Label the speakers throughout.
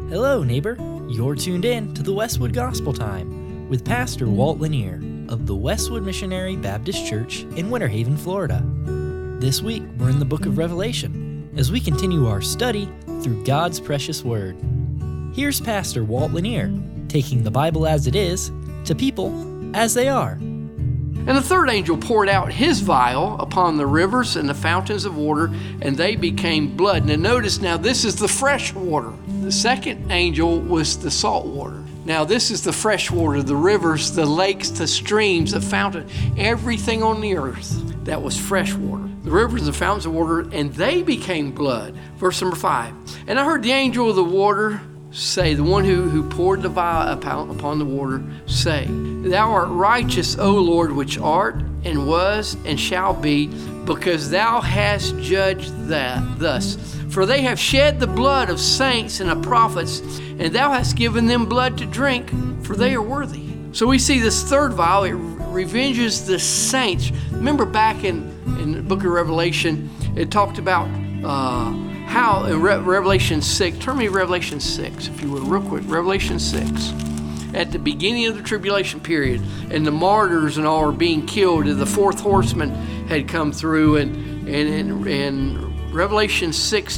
Speaker 1: Hello, neighbor. You're tuned in to the Westwood Gospel Time with Pastor Walt Lanier of the Westwood Missionary Baptist Church in Winter Haven, Florida. This week, we're in the book of Revelation as we continue our study through God's precious Word. Here's Pastor Walt Lanier taking the Bible as it is to people as they are.
Speaker 2: And the third angel poured out his vial upon the rivers and the fountains of water, and they became blood. Now notice, this is the fresh water. The second angel was the salt water. Now this is the fresh water, the rivers, the lakes, the streams, the fountain, everything on the earth that was fresh water. The rivers and the fountains of water, and they became blood. Verse number 5. And I heard the angel of the water say, the one who poured the vial upon the water, say, Thou art righteous, O Lord, which art, and was, and shall be, because thou hast judged that thus. For they have shed the blood of saints and of prophets, and thou hast given them blood to drink, for they are worthy. So we see this third vial, it revenges the saints. Remember back in the book of Revelation, it talked about how in Revelation 6, turn me to Revelation 6, if you will, real quick. Revelation 6. At the beginning of the tribulation period, and the martyrs and all are being killed, and the fourth horseman had come through, and Revelation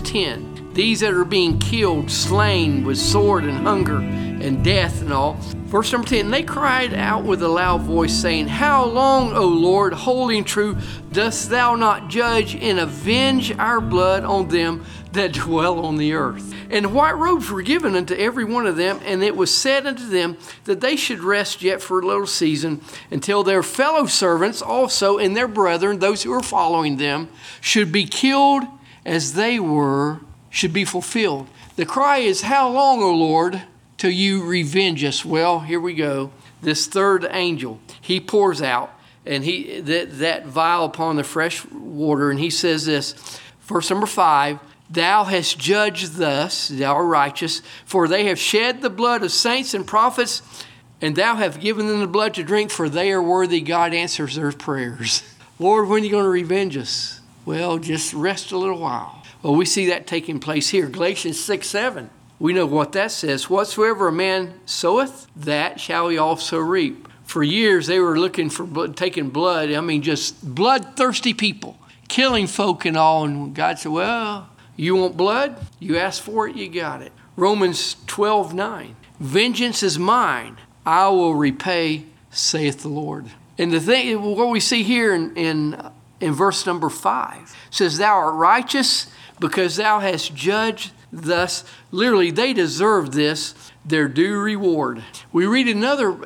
Speaker 2: 6:10, these that are being killed, slain with sword and hunger and death and all. Verse number 10, they cried out with a loud voice, saying, How long, O Lord, holy and true, dost thou not judge and avenge our blood on them that dwell on the earth? And white robes were given unto every one of them, and it was said unto them that they should rest yet for a little season, until their fellow servants also and their brethren, those who are following them, should be killed as they were, should be fulfilled. The cry is, How long, O Lord, till you revenge us? Well, here we go. This third angel, he pours out, and that vial upon the fresh water, and he says this, verse number 5, Thou hast judged thus, thou art righteous, for they have shed the blood of saints and prophets, and thou hast given them the blood to drink, for they are worthy. God answers their prayers. Lord, when are you going to revenge us? Well, just rest a little while. Well, we see that taking place here. Galatians 6:7. We know what that says. Whatsoever a man soweth, that shall he also reap. For years, they were looking for blood, taking blood. Just bloodthirsty people, killing folk and all. And God said, well, you want blood? You asked for it, you got it. Romans 12:9. Vengeance is mine. I will repay, saith the Lord. And the thing, what we see here in verse number 5 says, Thou art righteous because thou hast judged thus. Literally, they deserve this, their due reward. We read another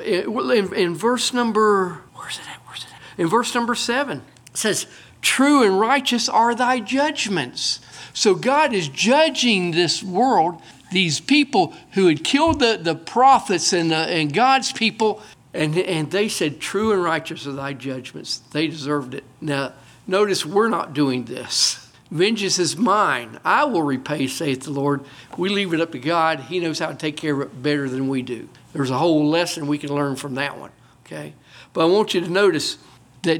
Speaker 2: in verse number, where's it at? In verse number 7, it says, True and righteous are thy judgments. So God is judging this world, these people who had killed the prophets and God's people, and they said, True and righteous are thy judgments. They deserved it. Now, notice we're not doing this. Vengeance is mine. I will repay, saith the Lord. We leave it up to God. He knows how to take care of it better than we do. There's a whole lesson we can learn from that one, okay? But I want you to notice that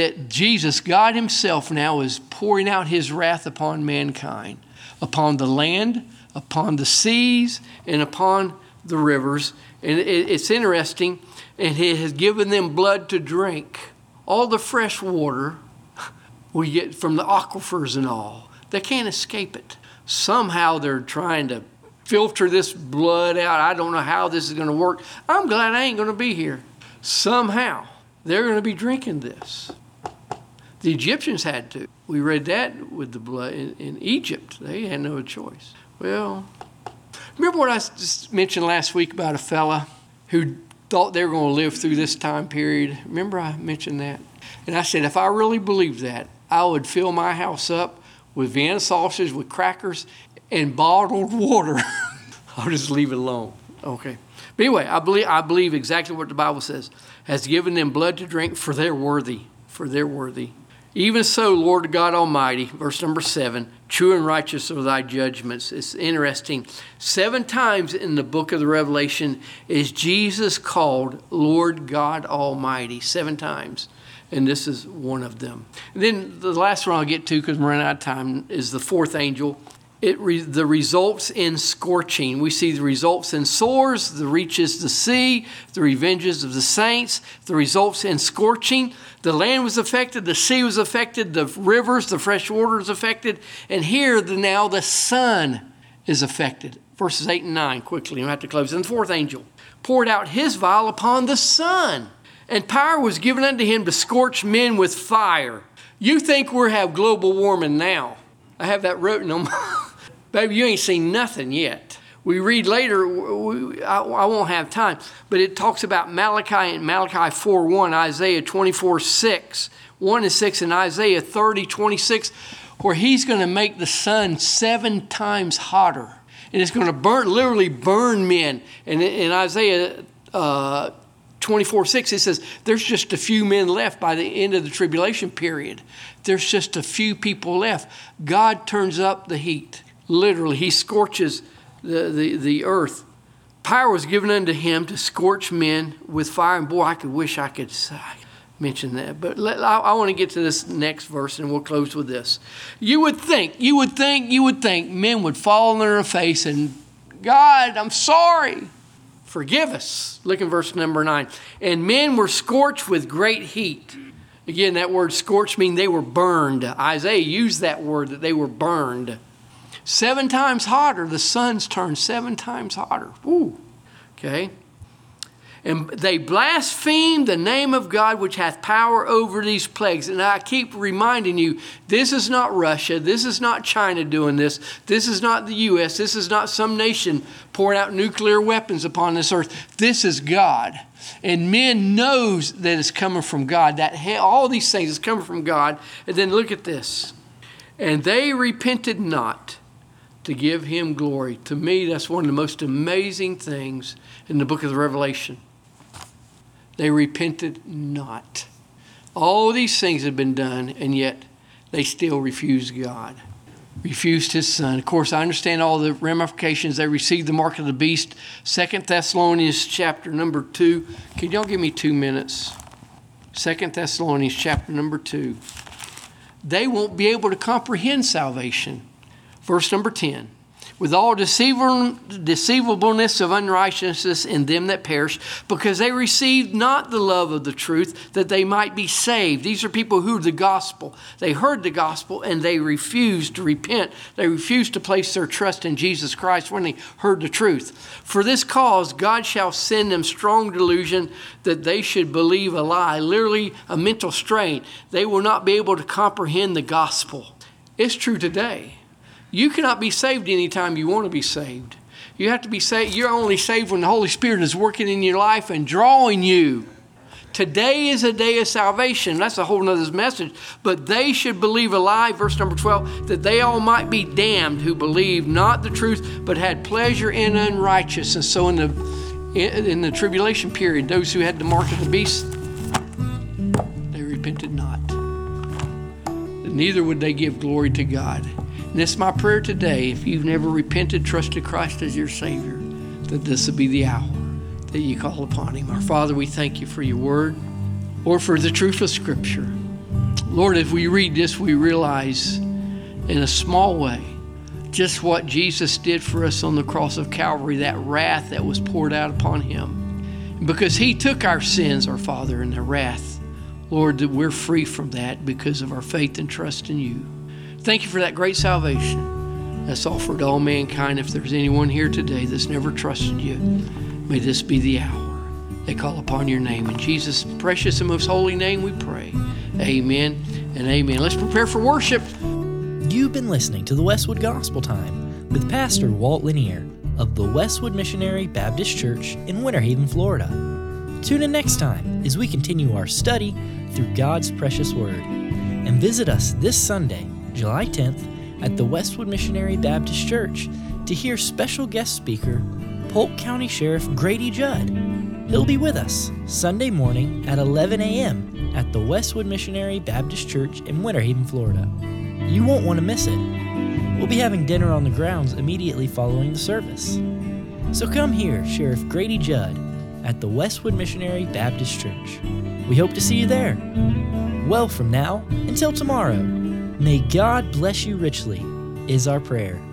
Speaker 2: Jesus, God himself now, is pouring out his wrath upon mankind, upon the land, upon the seas, and upon the rivers. And it's interesting, and he has given them blood to drink. All the fresh water we get from the aquifers and all, they can't escape it. Somehow they're trying to filter this blood out. I don't know how this is going to work. I'm glad I ain't going to be here. Somehow they're going to be drinking this. The Egyptians had to. We read that with the blood in Egypt. They had no choice. Well, remember what I just mentioned last week about a fella who thought they were going to live through this time period? Remember I mentioned that? And I said, if I really believed that, I would fill my house up with Vienna sausage, with crackers, and bottled water. I'll just leave it alone. Okay. But anyway, I believe exactly what the Bible says. Has given them blood to drink, for they're worthy. For they're worthy. Even so, Lord God Almighty, verse number 7, true and righteous are thy judgments. It's interesting. 7 times in the book of the Revelation is Jesus called Lord God Almighty. 7 times. And this is one of them. And then the last one I'll get to, because we're running out of time, is the fourth angel. The results in scorching. We see the results in sores, the reaches the sea, the revenges of the saints, the results in scorching. The land was affected, the sea was affected, the rivers, the fresh water was affected, and here now the sun is affected. Verses 8 and 9, quickly, I'm have to close. And the fourth angel poured out his vial upon the sun, and power was given unto him to scorch men with fire. You think we have global warming now. I have that written on my... Baby, you ain't seen nothing yet. We read later, I won't have time, but it talks about Malachi and Malachi 4:1, Isaiah 24:6, 1 and 6, and Isaiah 30:26, where he's going to make the sun 7 times hotter. And it's going to literally burn men. And in Isaiah 24:6, it says, there's just a few men left by the end of the tribulation period. There's just a few people left. God turns up the heat. Literally, he scorches the earth. Power was given unto him to scorch men with fire. And boy, I wish I could mention that. But I want to get to this next verse, and we'll close with this. You would think men would fall on their face and, God, I'm sorry. Forgive us. Look in verse number 9. And men were scorched with great heat. Again, that word scorched means they were burned. Isaiah used that word, that they were burned. 7 times hotter. The sun's turned 7 times hotter. Woo. Okay. And they blasphemed the name of God, which hath power over these plagues. And I keep reminding you, this is not Russia. This is not China doing this. This is not the U.S. This is not some nation pouring out nuclear weapons upon this earth. This is God. And men knows that it's coming from God. That all these things is coming from God. And then look at this. And they repented not to give him glory. To me, that's one of the most amazing things in the book of the Revelation. They repented not. All these things have been done, and yet they still refused God, refused his son. Of course, I understand all the ramifications. They received the mark of the beast. 2 Thessalonians chapter number 2. Can y'all give me 2 minutes? 2 Thessalonians chapter number 2. They won't be able to comprehend salvation. Verse number 10. With all deceivableness of unrighteousness in them that perish, because they received not the love of the truth, that they might be saved. These are people who the gospel. They heard the gospel and they refused to repent. They refused to place their trust in Jesus Christ when they heard the truth. For this cause, God shall send them strong delusion that they should believe a lie, literally a mental strain. They will not be able to comprehend the gospel. It's true today. You cannot be saved anytime you want to be saved. You have to be saved. You're only saved when the Holy Spirit is working in your life and drawing you. Today is a day of salvation. That's a whole nother message. But they should believe a lie, verse number 12, that they all might be damned who believed not the truth, but had pleasure in unrighteousness. So in the tribulation period, those who had the mark of the beast, they repented not. Neither would they give glory to God. And it's my prayer today, if you've never repented, trusted Christ as your Savior, that this will be the hour that you call upon him. Our Father, we thank you for your word, or for the truth of Scripture. Lord, as we read this, we realize in a small way just what Jesus did for us on the cross of Calvary, that wrath that was poured out upon him. And because he took our sins, our Father, and the wrath, Lord, that we're free from that because of our faith and trust in you. Thank you for that great salvation that's offered to all mankind. If there's anyone here today that's never trusted you, may this be the hour they call upon your name. In Jesus' precious and most holy name we pray. Amen and amen. Let's prepare for worship.
Speaker 1: You've been listening to the Westwood Gospel Time with Pastor Walt Lanier of the Westwood Missionary Baptist Church in Winter Haven, Florida. Tune in next time as we continue our study through God's precious Word. And visit us this Sunday, July 10th, at the Westwood Missionary Baptist Church to hear special guest speaker, Polk County Sheriff Grady Judd. He'll be with us Sunday morning at 11 a.m. at the Westwood Missionary Baptist Church in Winter Haven, Florida. You won't want to miss it. We'll be having dinner on the grounds immediately following the service. So come hear Sheriff Grady Judd at the Westwood Missionary Baptist Church. We hope to see you there. Well, from now until tomorrow, may God bless you richly, is our prayer.